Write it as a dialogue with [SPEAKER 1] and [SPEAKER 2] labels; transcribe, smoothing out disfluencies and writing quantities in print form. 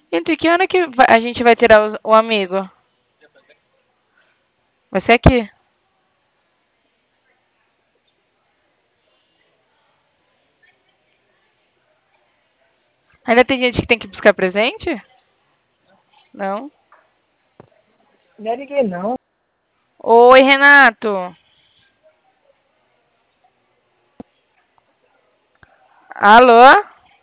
[SPEAKER 1] Entre que hora que a gente vai tirar o amigo? Vai ser aqui. Ainda tem gente que tem que buscar presente? Não.
[SPEAKER 2] Não é ninguém, não.
[SPEAKER 1] Oi, Renato. Alô?